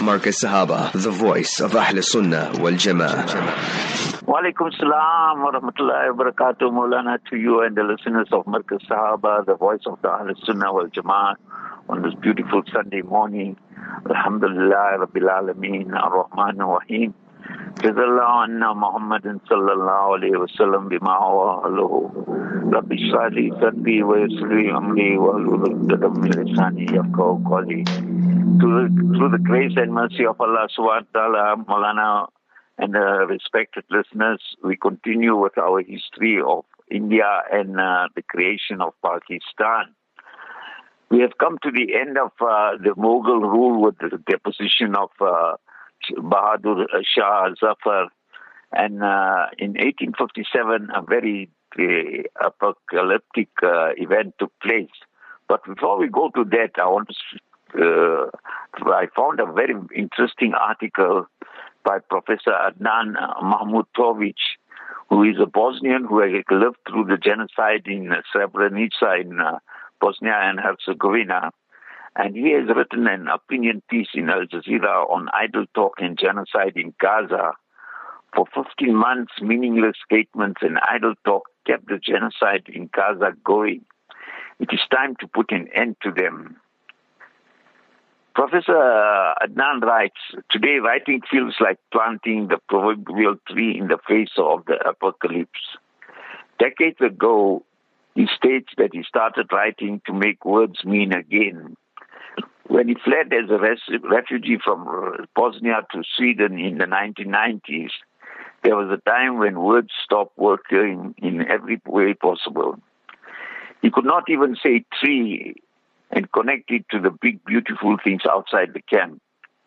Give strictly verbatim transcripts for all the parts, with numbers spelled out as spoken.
Marcus Sahaba, the voice of Ahl Sunnah wal Jama'ah. Wa alaikum salam wa rahmatullahi wa barakatuh, Maulana, to you and the listeners of Marcus Sahaba, the voice of the Ahl Sunnah wal Jama'ah, on this beautiful Sunday morning. Alhamdulillah Rabbil Alameen, Ar-Rahman Ar-Rahim. Jazallahu anna Muhammadin sallallahu alayhi wa sallam bima huwa alahu. Rabbi shrah li sadri wa yassir li amri wa hlul uqdatam min lisani yafqahu qawli. Through the, through the grace and mercy of Allah subhanahu wa ta'ala, Maulana and uh, respected listeners, we continue with our history of India and uh, the creation of Pakistan. We have come to the end of uh, the Mughal rule with the deposition of uh, Bahadur Shah Zafar, and uh, in eighteen fifty-seven a very uh, apocalyptic uh, event took place. But before we go to that, I want to uh, I found a very interesting article by Professor Adnan Mahmutovic, who is a Bosnian who had lived through the genocide in Srebrenica in uh, Bosnia and Herzegovina. And he has written an opinion piece in Al Jazeera on idle talk and genocide in Gaza. For fifteen months, meaningless statements and idle talk kept the genocide in Gaza going. It is time to put an end to them. Professor Adnan writes, today writing feels like planting the proverbial tree in the face of the apocalypse. Decades ago, he states that he started writing to make words mean again. When he fled as a res- refugee from Bosnia to Sweden in the nineteen nineties, there was a time when words stopped working in every way possible. He could not even say tree and connect it to the big, beautiful things outside the camp.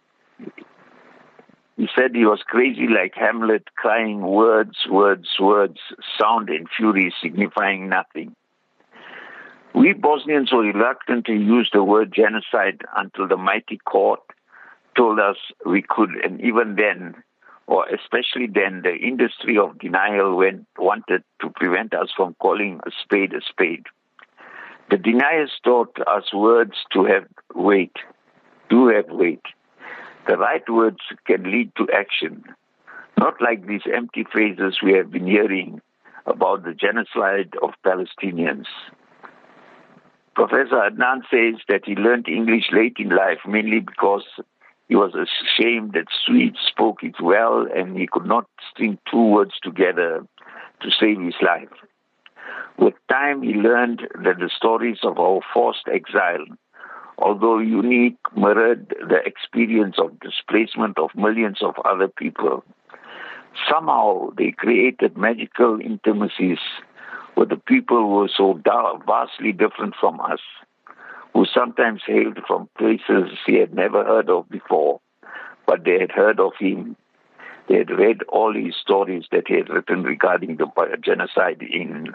He said he was crazy like Hamlet, crying words, words, words, sound and fury signifying nothing. We Bosnians were reluctant to use the word genocide until the mighty court told us we could, and even then, or especially then, the industry of denial went, wanted to prevent us from calling a spade a spade. The deniers taught us words to have weight, do have weight. The right words can lead to action, not like these empty phrases we have been hearing about the genocide of Palestinians. Professor Adnan says that he learned English late in life, mainly because he was ashamed that Swedes spoke it well and he could not string two words together to save his life. With time, he learned that the stories of our forced exile, although unique, mirrored the experience of displacement of millions of other people. Somehow, they created magical intimacies with the people who were so vastly different from us, who sometimes hailed from places he had never heard of before, but they had heard of him. They had read all his stories that he had written regarding the genocide in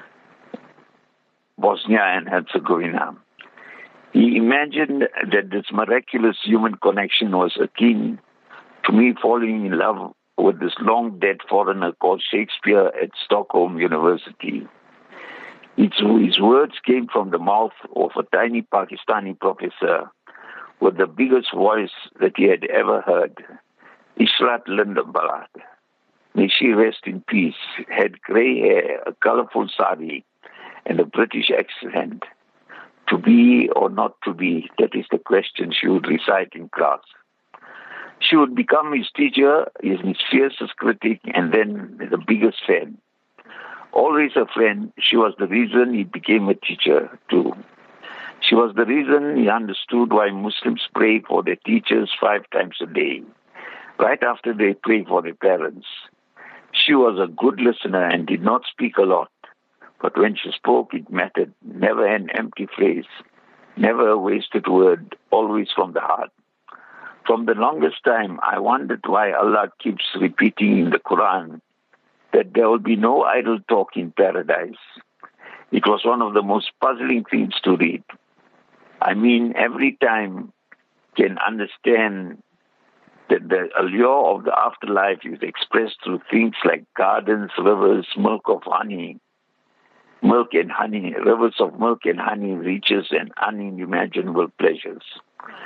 Bosnia and Herzegovina. He imagined that this miraculous human connection was akin to me falling in love with this long-dead foreigner called Shakespeare at Stockholm University. It's, his words came from the mouth of a tiny Pakistani professor with the biggest voice that he had ever heard, Ishrat Lindenblatt. May she rest in peace, had grey hair, a colorful sari, and a British accent. To be or not to be, that is the question she would recite in class. She would become his teacher, his fiercest critic, and then the biggest fan. Always a friend, she was the reason he became a teacher too. She was the reason he understood why Muslims pray for their teachers five times a day, right after they pray for their parents. She was a good listener and did not speak a lot, but when she spoke, it mattered. Never an empty phrase, never a wasted word, always from the heart. From the longest time, I wondered why Allah keeps repeating in the Quran that there will be no idle talk in paradise. It was one of the most puzzling things to read. I mean, every time can understand that the allure of the afterlife is expressed through things like gardens, rivers, milk of honey, milk and honey, rivers of milk and honey, riches and unimaginable pleasures.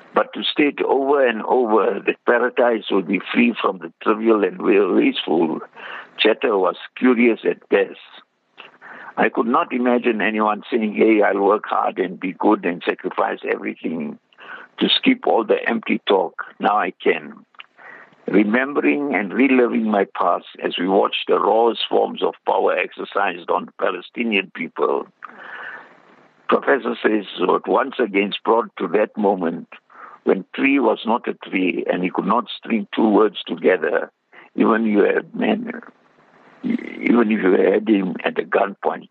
But to state over and over that paradise will be free from the trivial and wasteful chatter was curious at best. I could not imagine anyone saying, hey, I'll work hard and be good and sacrifice everything to skip all the empty talk. Now I can. Remembering and reliving my past as we watched the rawest forms of power exercised on the Palestinian people, Professor says was once again brought to that moment when tree was not a tree and he could not string two words together, even you had men, even if you had him at a gunpoint.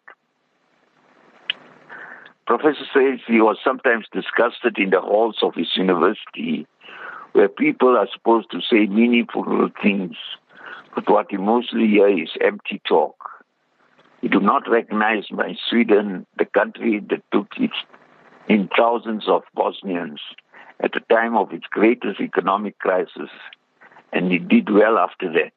Professor says he was sometimes disgusted in the halls of his university where people are supposed to say meaningful things, but what he mostly hears is empty talk. He do not recognize by Sweden, the country that took its in thousands of Bosnians at the time of its greatest economic crisis, and he did well after that.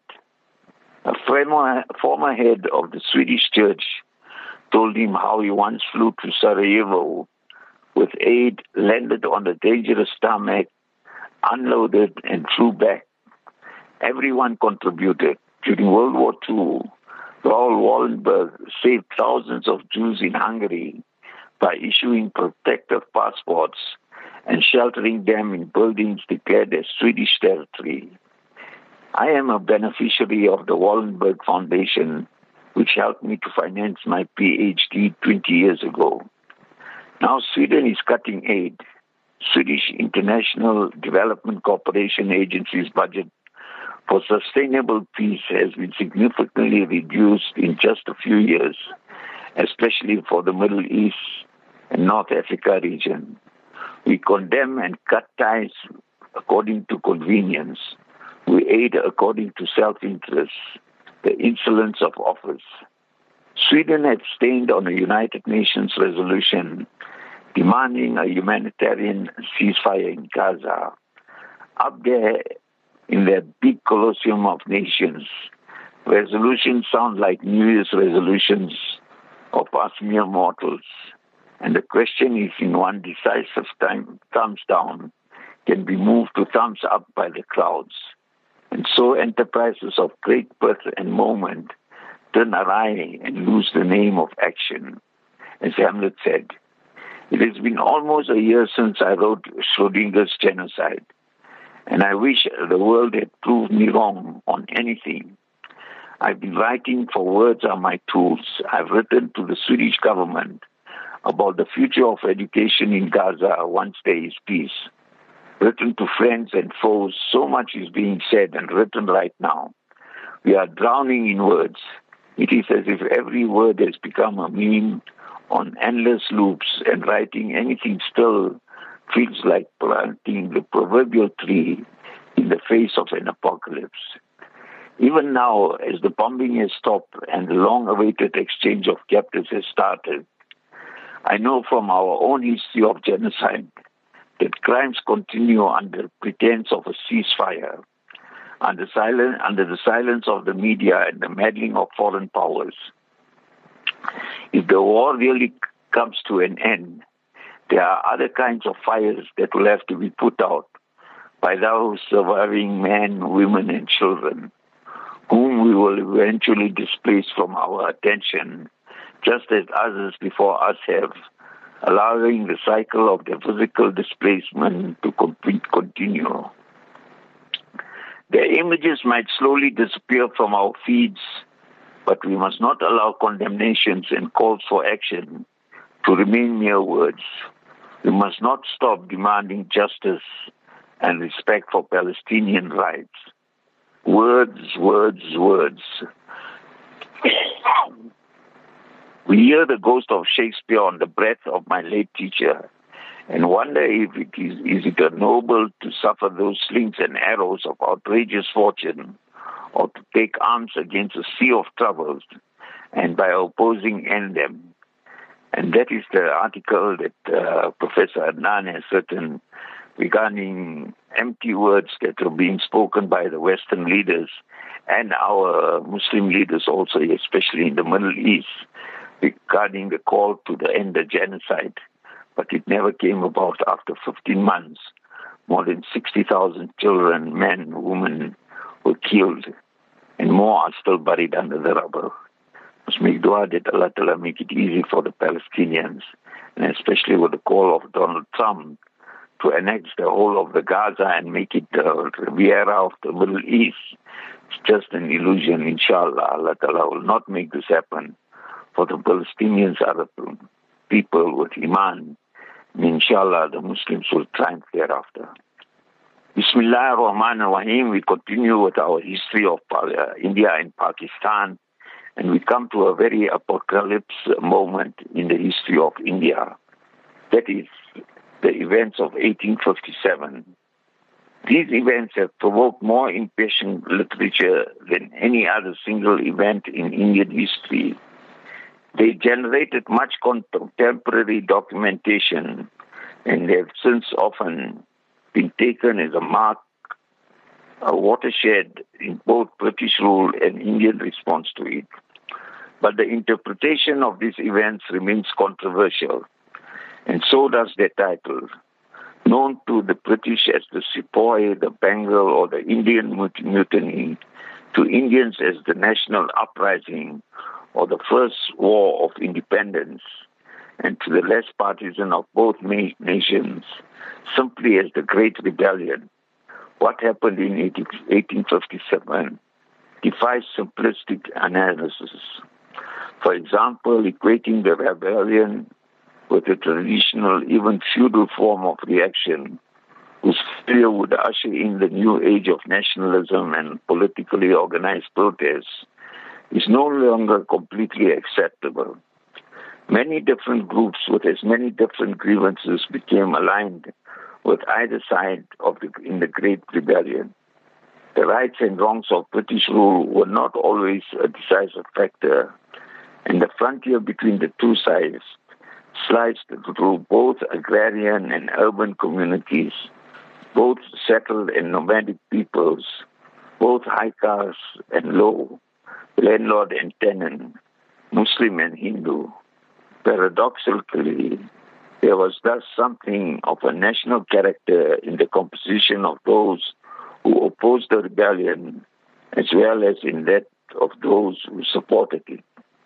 A former, former head of the Swedish church told him how he once flew to Sarajevo with aid, landed on a dangerous tarmac, unloaded and flew back. Everyone contributed. During World War Two, Raoul Wallenberg saved thousands of Jews in Hungary by issuing protective passports and sheltering them in buildings declared as Swedish territory. I am a beneficiary of the Wallenberg Foundation, which helped me to finance my P H D twenty years ago. Now Sweden is cutting aid. Swedish International Development Corporation Agency's budget for sustainable peace has been significantly reduced in just a few years, especially for the Middle East and North Africa region. We condemn and cut ties according to convenience. We aid according to self-interest, the insolence of office. Sweden abstained on a United Nations resolution demanding a humanitarian ceasefire in Gaza. Up there in their big Colosseum of nations, resolutions sound like New Year's resolutions of us mere mortals. And the question is, in one decisive time, thumbs down can be moved to thumbs up by the crowds. And so enterprises of great birth and moment turn awry and lose the name of action. As Hamlet said, it has been almost a year since I wrote Schrodinger's Genocide, and I wish the world had proved me wrong on anything. I've been writing for Words Are My Tools. I've written to the Swedish government about the future of education in Gaza once there is peace. Written to friends and foes, so much is being said and written right now. We are drowning in words. It is as if every word has become a meme on endless loops, and writing anything still feels like planting the proverbial tree in the face of an apocalypse. Even now, as the bombing has stopped and the long-awaited exchange of captives has started, I know from our own history of genocide that crimes continue under pretense of a ceasefire, under, silent, under the silence of the media and the meddling of foreign powers. If the war really comes to an end, there are other kinds of fires that will have to be put out by those surviving men, women, and children, whom we will eventually displace from our attention, just as others before us have, allowing the cycle of their physical displacement to continue. Their images might slowly disappear from our feeds, but we must not allow condemnations and calls for action to remain mere words. We must not stop demanding justice and respect for Palestinian rights. Words, words, words. We hear the ghost of Shakespeare on the breath of my late teacher and wonder if it is, is it a noble to suffer those slings and arrows of outrageous fortune, or to take arms against a sea of troubles and by opposing end them. And that is the article that uh, Professor Adnan has written regarding empty words that are being spoken by the Western leaders and our Muslim leaders also, especially in the Middle East, regarding the call to the end of genocide. But it never came about after fifteen months More than sixty thousand children, men, women were killed, and more are still buried under the rubble. Let's make dua that Allah Ta'ala make it easy for the Palestinians, and especially with the call of Donald Trump to annex the whole of the Gaza and make it the Riviera of the Middle East. It's just an illusion, inshallah. Allah Ta'ala will not make this happen. For the Palestinians are the people with Iman, and inshallah the Muslims will triumph thereafter. Bismillah ar-Rahman ar-Rahim. We continue with our history of uh, India and Pakistan, and we come to a very apocalypse moment in the history of India. That is the events of eighteen fifty-seven. These events have provoked more impassioned literature than any other single event in Indian history. They generated much contemporary documentation, and they have since often been taken as a mark, a watershed in both British rule and Indian response to it. But the interpretation of these events remains controversial, and so does their title. Known to the British as the Sepoy, the Bengal, or the Indian Mutiny, to Indians as the National Uprising, or the First War of Independence, and to the less partisan of both nations, simply as the Great Rebellion. What happened in eighteen fifty-seven defies simplistic analysis. For example, equating the rebellion with a traditional, even feudal form of reaction, whose failure would usher in the new age of nationalism and politically organized protests, is no longer completely acceptable. Many different groups with as many different grievances became aligned with either side of the, in the Great Rebellion. The rights and wrongs of British rule were not always a decisive factor, and the frontier between the two sides sliced through both agrarian and urban communities, both settled and nomadic peoples, both high caste and low, landlord and tenant, Muslim and Hindu. Paradoxically, there was thus something of a national character in the composition of those who opposed the rebellion, as well as in that of those who supported it.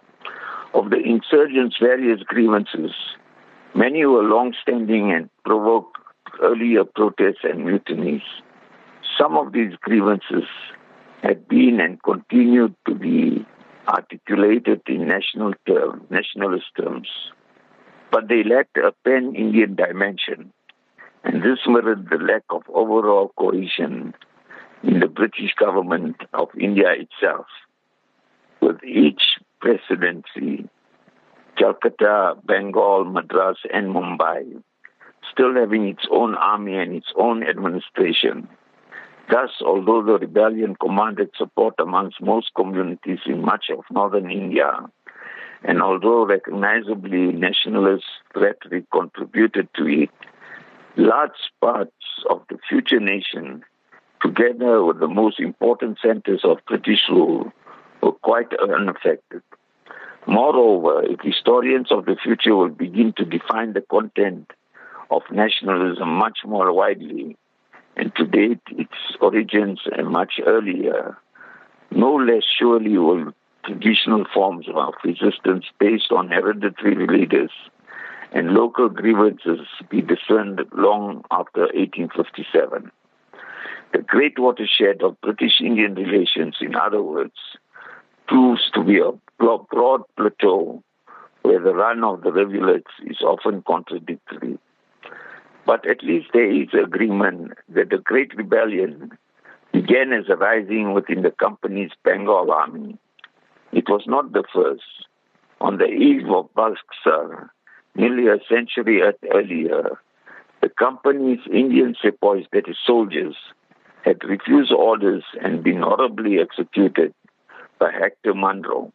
Of the insurgents' various grievances, many were long-standing and provoked earlier protests and mutinies. Some of these grievances had been and continued to be articulated in national term, nationalist terms, but they lacked a pan-Indian dimension, and this mirrored the lack of overall cohesion in the British government of India itself. With each presidency, Calcutta, Bengal, Madras, and Mumbai still having its own army and its own administration. Thus, although the rebellion commanded support amongst most communities in much of northern India, and although recognizably nationalist rhetoric contributed to it, large parts of the future nation, together with the most important centers of British rule, were quite unaffected. Moreover, if historians of the future will begin to define the content of nationalism much more widely, and to date its origins are much earlier, no less surely will traditional forms of resistance based on hereditary leaders and local grievances be discerned long after eighteen fifty-seven. The great watershed of British-Indian relations, in other words, proves to be a broad plateau where the run of the rivulets is often contradictory. But at least there is agreement that the Great Rebellion began as a rising within the company's Bengal army. It was not the first. On the eve of Buxar, nearly a century earlier, the company's Indian sepoys, that is soldiers, had refused orders and been horribly executed by Hector Munro.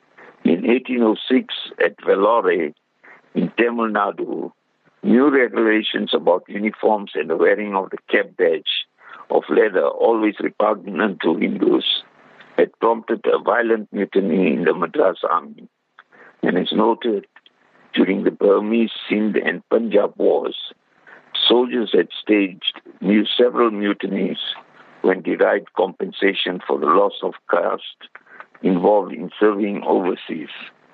In eighteen oh six, at Vellore, in Tamil Nadu, new regulations about uniforms and the wearing of the cap badge of leather, always repugnant to Hindus, had prompted a violent mutiny in the Madras army. And as noted, during the Burmese, Sindh and Punjab wars, soldiers had staged mu- several mutinies when denied compensation for the loss of caste involved in serving overseas.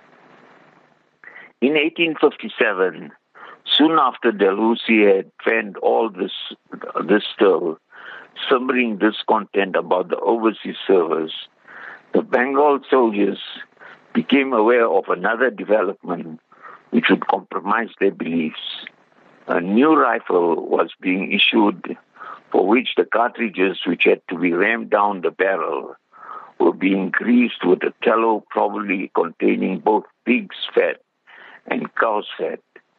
In eighteen fifty-seven, soon after Dalhousie had fanned all this, this stir, simmering discontent about the overseas service, the Bengal soldiers became aware of another development which would compromise their beliefs. A new rifle was being issued for which the cartridges which had to be rammed down the barrel were being greased with a tallow probably containing both pig's fat and cow's fat.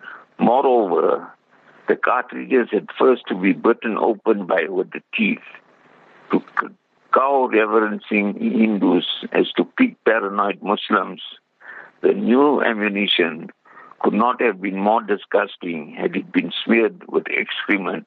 Moreover, the cartridges had first to be bitten open by with the teeth to cow-reverencing Hindus as to pig-paranoid Muslims. The new ammunition could not have been more disgusting had it been smeared with excrement,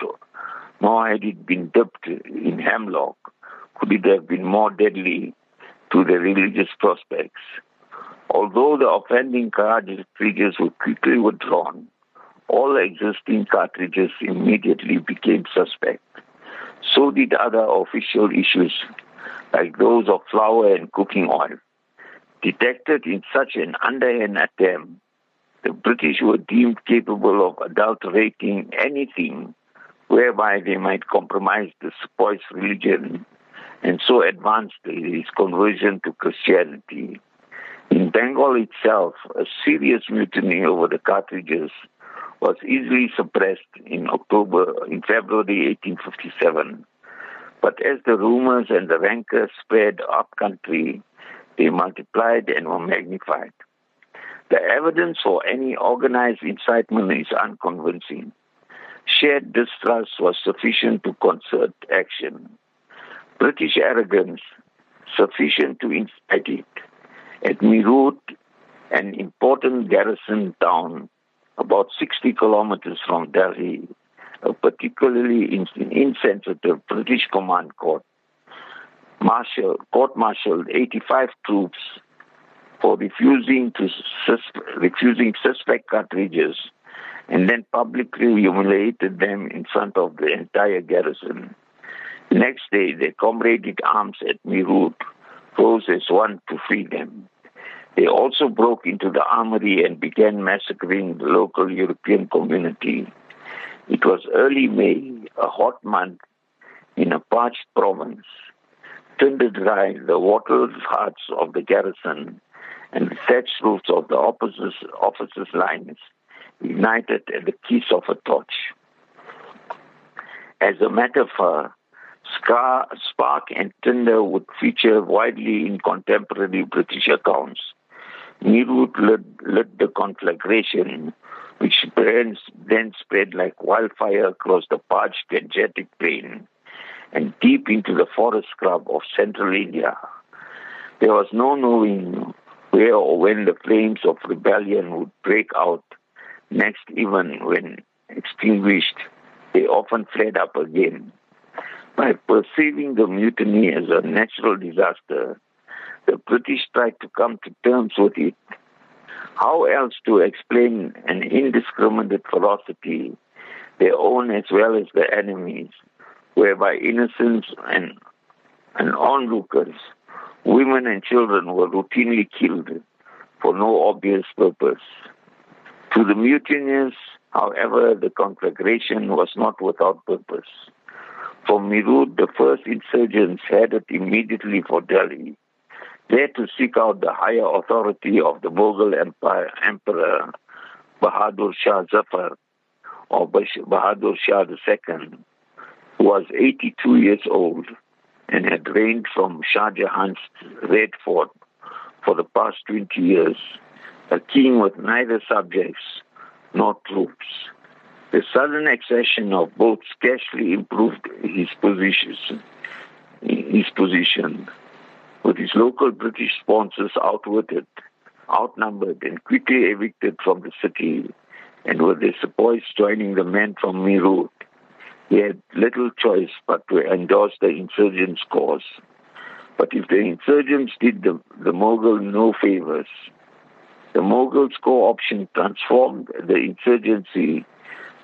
nor had it been dipped in hemlock could it have been more deadly to the religious prospects. Although the offending cartridges were quickly withdrawn, all existing cartridges immediately became suspect. So did other official issues, like those of flour and cooking oil. Detected in such an underhand attempt, the British were deemed capable of adulterating anything whereby they might compromise the sepoy's religion and so advance his conversion to Christianity. In Bengal itself, a serious mutiny over the cartridges was easily suppressed in October, in February eighteen fifty-seven. But as the rumors and the rancor spread up country, they multiplied and were magnified. The evidence for any organized incitement is unconvincing. Shared distrust was sufficient to concert action. British arrogance sufficient to incite it. At Meerut, an important garrison town about sixty kilometers from Delhi, a particularly insensitive British command court martial, court-martialed eighty-five troops for refusing to sus- refusing suspect cartridges, and then publicly humiliated them in front of the entire garrison. Next day, their comrade in arms at Meerut rose as one to free them. They also broke into the armory and began massacring the local European community. It was early May, a hot month in a parched province. Tinder dry, the wattled hearts of the garrison and the thatched roofs of the officers' officers' lines ignited at the kiss of a torch. As a metaphor, scar, spark and tinder would feature widely in contemporary British accounts. Meerut lit, lit the conflagration, which then spread like wildfire across the parched Gangetic plain and deep into the forest scrub of central India. There was no knowing where or when the flames of rebellion would break out next. Even when extinguished, they often flared up again. By perceiving the mutiny as a natural disaster, the British tried to come to terms with it. How else to explain an indiscriminate ferocity, their own as well as the enemies, whereby innocents and, and onlookers, women and children were routinely killed for no obvious purpose. To the mutineers, however, the conflagration was not without purpose. From Meerut, the first insurgents headed immediately for Delhi, there to seek out the higher authority of the Mughal Empire, Emperor Bahadur Shah Zafar, or Bahadur Shah the Second, who was eighty-two years old and had reigned from Shah Jahan's Red Fort for the past twenty years, a king with neither subjects nor troops. The sudden accession of both scarcely improved his position. His position. With his local British sponsors outwitted, outnumbered, and quickly evicted from the city, and with their sepoys joining the men from Meerut, he had little choice but to endorse the insurgents' cause. But if the insurgents did the, the Mughal no favors, the Mughals' co-option transformed the insurgency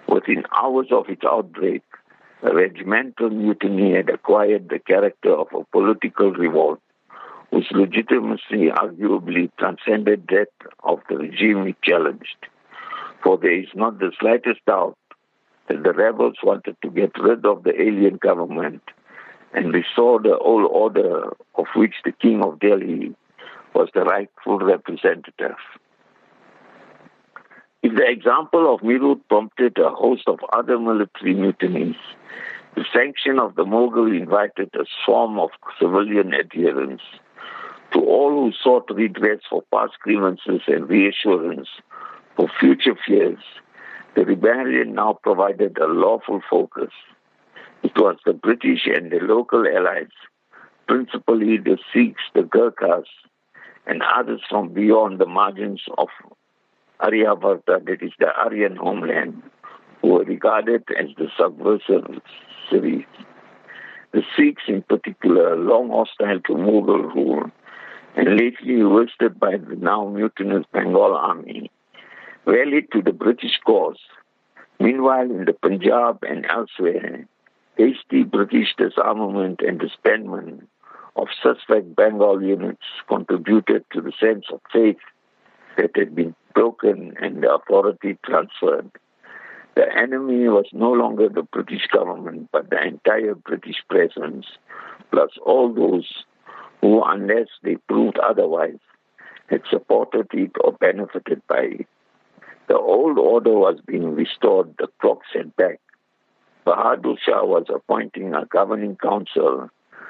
Within hours of its outbreak, a regimental mutiny had acquired the character of a political revolt, whose legitimacy arguably transcended that of the regime it challenged. For there is not the slightest doubt that the rebels wanted to get rid of the alien government and restore the old order of which the King of Delhi was the rightful representative. If the example of Meerut prompted a host of other military mutinies, the sanction of the Mughal invited a swarm of civilian adherents. To all who sought redress for past grievances and reassurance for future fears, the rebellion now provided a lawful focus. It was the British and their local allies, principally the Sikhs, the Gurkhas, and others from beyond the margins of Aryavarta, that is the Aryan homeland, who were regarded as the subversives. The Sikhs in particular, long hostile to Mughal rule, and lately worsted by the now mutinous Bengal army, rallied to the British cause. Meanwhile, in the Punjab and elsewhere, hasty British disarmament and disbandment of suspect Bengal units contributed to the sense of faith that had been broken and the authority transferred. The enemy was no longer the British government, but the entire British presence, plus all those who, unless they proved otherwise, had supported it or benefited by it. The old order was being restored, the clock set back. Bahadur Shah was appointing a governing council.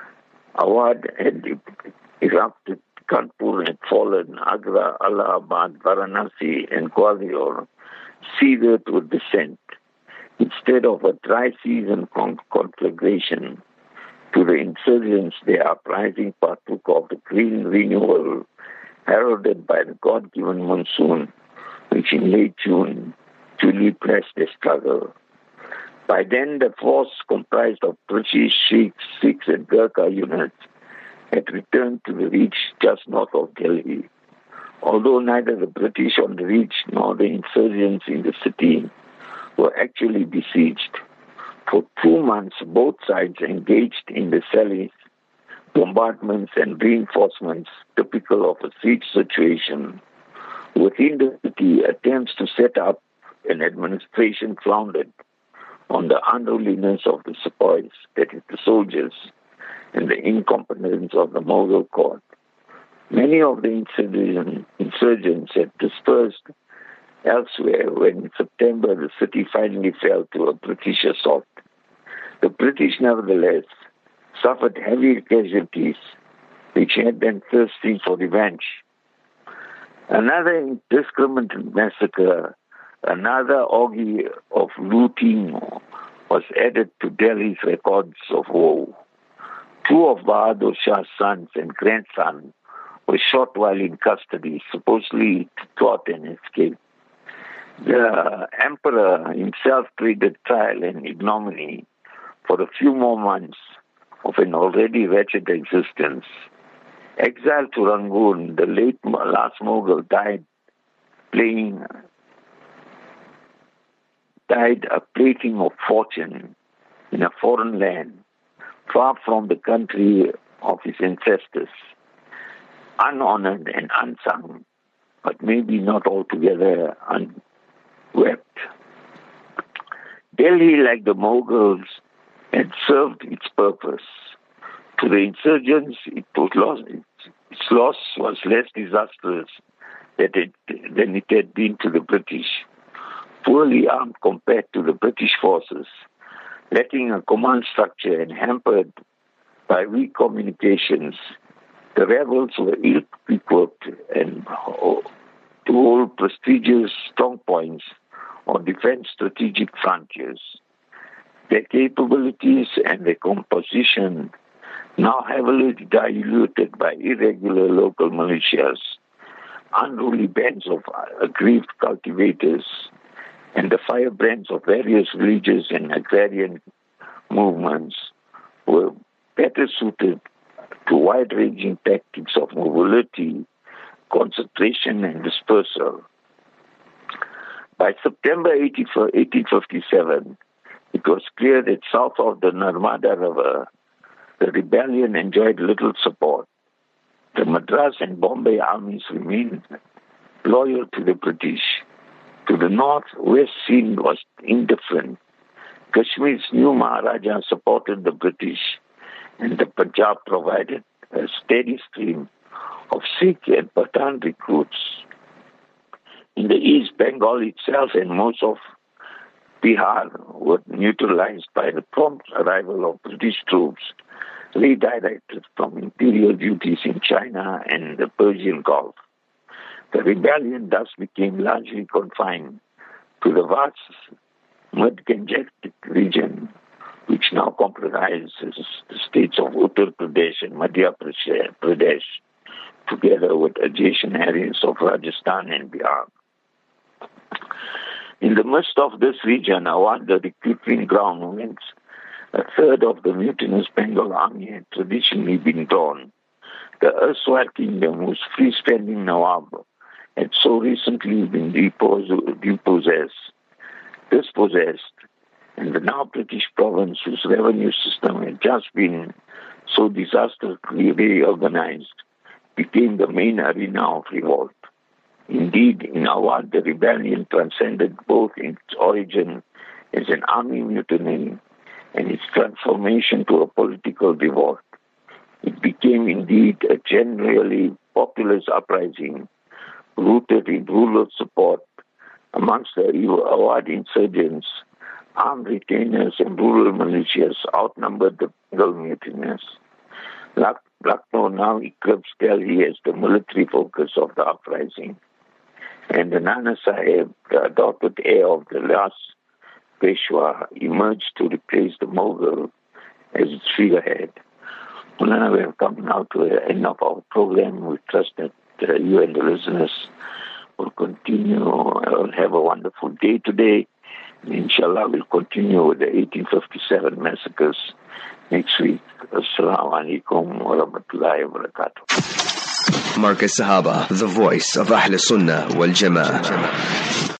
Awadh had erupted, Kanpur had fallen, Agra, Allahabad, Varanasi, and Gwalior seethed with dissent. Instead of a dry season con- conflagration, to the insurgents, their uprising partook of the green renewal heralded by the God-given monsoon, which in late June duly blessed the struggle. By then, the force comprised of British, Sikhs, Sikhs, and Gurkha units had returned to the reach just north of Delhi. Although neither the British on the reach nor the insurgents in the city were actually besieged, for two months both sides engaged in the sallies, bombardments, and reinforcements typical of a siege situation. Within the city, attempts to set up an administration floundered on the unruliness of the sepoys, that is the soldiers, and the incompetence of the Mughal court. Many of the insurgents, insurgents had dispersed elsewhere when in September the city finally fell to a British assault. The British, nevertheless, suffered heavy casualties, which had them thirsting for revenge. Another indiscriminate massacre, another orgy of looting was added to Delhi's records of woe. Two of Bahadur Shah's sons and grandson were shot while in custody, supposedly to thwart an escape. The emperor himself traded trial and ignominy for a few more months of an already wretched existence. Exiled to Rangoon, the late last Mughal died playing, died a plating of fortune in a foreign land, far from the country of his ancestors, unhonored and unsung, but maybe not altogether unwept. Delhi, like the Mughals, had served its purpose. To the insurgents, it was lost, its loss was less disastrous than it, than it had been to the British. Poorly armed compared to the British forces, lacking a command structure and hampered by weak communications, the rebels were ill-equipped and to hold prestigious strong points or defend strategic frontiers. Their capabilities and their composition, now heavily diluted by irregular local militias, unruly bands of aggrieved cultivators, and the firebrands of various religious and agrarian movements, were better suited to wide-ranging tactics of mobility, concentration, and dispersal. By September eighteen fifty-seven, it was clear that south of the Narmada River, the rebellion enjoyed little support. The Madras and Bombay armies remained loyal to the British. To the north, west scene was indifferent. Kashmir's new Maharaja supported the British, and the Punjab provided a steady stream of Sikh and Pathan recruits. In the east, Bengal itself and most of Bihar were neutralized by the prompt arrival of British troops redirected from imperial duties in China and the Persian Gulf. The rebellion thus became largely confined to the vast mud-Gangetic region, which now comprises the states of Uttar Pradesh and Madhya Pradesh, together with adjacent areas of Rajasthan and Bihar. In the midst of this region, Awadh, the recruiting ground, whence a third of the mutinous Bengal army had traditionally been drawn. The erstwhile kingdom, whose free-spending Nawab had so recently been repossessed, dispossessed, and the now British province, whose revenue system had just been so disastrously reorganized, became the main arena of revolt. Indeed, in Awadh, the rebellion transcended both its origin as an army mutiny and its transformation to a political revolt. It became indeed a generally populist uprising rooted in rural support amongst the Awadh insurgents. Armed retainers and rural militias outnumbered the Bengal mutineers. Lucknow now eclipsed Delhi as the military focus of the uprising, and the Nana Sahib, the adopted heir of the last Peshwa, emerged to replace the Mughal as its figurehead. Well, we have come now to the end of our program. We trust that uh, you and the listeners will continue, will have a wonderful day today. And inshallah, we'll continue with the eighteen fifty-seven massacres next week. Assalamu alaikum wa rahmatullahi wa barakatuh. Marcus Sahaba, the voice of Ahl Sunnah wal Jama'ah.